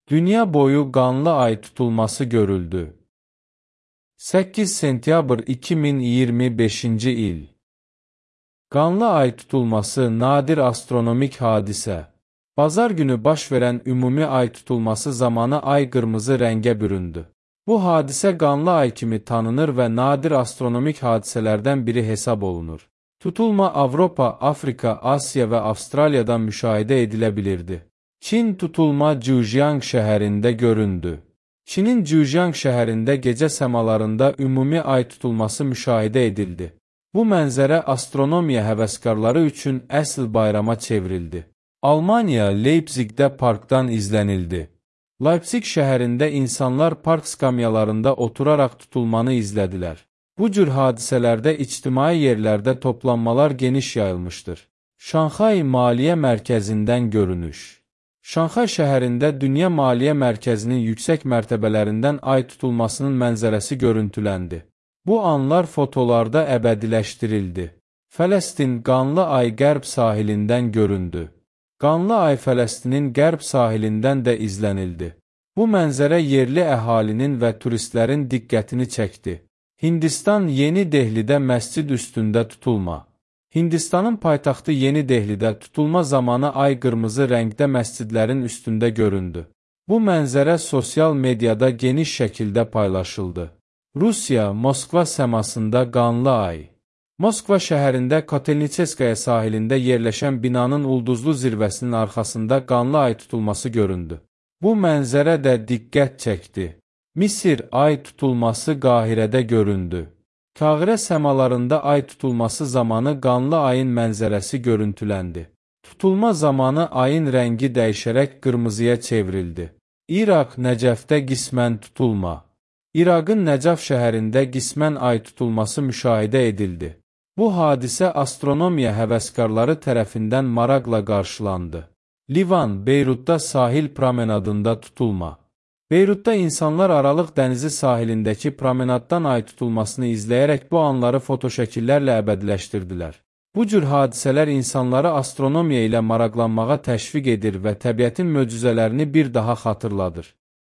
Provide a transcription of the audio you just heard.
Dünya boyu qanlı ay tutulması görüldü. 8 sentyabr 2025-ci il. Qanlı ay tutulması nadir astronomik hadisə. Bazar günü baş verən ümumi ay tutulması zamanı ay qırmızı rəngə büründü. Bu hadisə qanlı ay kimi tanınır və nadir astronomik hadisələrdən biri hesab olunur. Tutulma Avropa, Afrika, Asiya və Avstraliyadan müşahidə edilə bilirdi. Çin tutulma Zhejiang şəhərində göründü. Çinin Zhejiang şəhərində gecə səmalarında ümumi ay tutulması müşahidə edildi. Bu mənzərə astronomiya həvəskarları üçün əsl bayrama çevrildi. Almaniya, Leipzigdə parkdan izlənildi. Leipzig şəhərində insanlar park skamyalarında oturaraq tutulmanı izlədilər. Bu cür hadisələrdə ictimai yerlərdə toplanmalar geniş yayılmışdır. Şanxay Maliyyə Mərkəzindən görünüş. Şanxay şəhərində Dünya Maliyyə Mərkəzinin yüksək mərtəbələrindən ay tutulmasının mənzərəsi görüntüləndi. Bu anlar fotolarda əbədiləşdirildi. Fələstin qanlı ay qərb sahilindən göründü. Qanlı ay Fələstinin qərb sahilindən də izlənildi. Bu mənzərə yerli əhalinin və turistlərin diqqətini çəkdi. Hindistan Yeni Dehlidə məscid üstündə tutulma. Hindistanın paytaxtı Yeni Dehlidə tutulma zamanı ay qırmızı rəngdə məscidlərin üstündə göründü. Bu mənzərə sosial mediada geniş şəkildə paylaşıldı. Rusiya, Moskva səmasında qanlı ay. Moskva şəhərində Kotelniçeskaya sahilində yerləşən binanın ulduzlu zirvəsinin arxasında qanlı ay tutulması göründü. Bu mənzərə də diqqət çəkdi. Misir ay tutulması Qahirədə göründü. Kahirə səmalarında ay tutulması zamanı qanlı ayın mənzərəsi görüntüləndi. Tutulma zamanı ayın rəngi dəyişərək qırmızıya çevrildi. İraq, Nəcəfdə qismən tutulma. İraqın Nəcəf şəhərində qismən ay tutulması müşahidə edildi. Bu hadisə astronomiya həvəskarları tərəfindən maraqla qarşılandı. Livan, Beyrutda sahil promenadında tutulma. Beyrutda insanlar Aralıq dənizi sahilindəki promenaddan ay tutulmasını izləyərək bu anları fotoşəkillərlə əbədiləşdirdilər. Bu cür hadisələr insanları astronomiya ilə maraqlanmağa təşviq edir və təbiətin möcüzələrini bir daha xatırladır.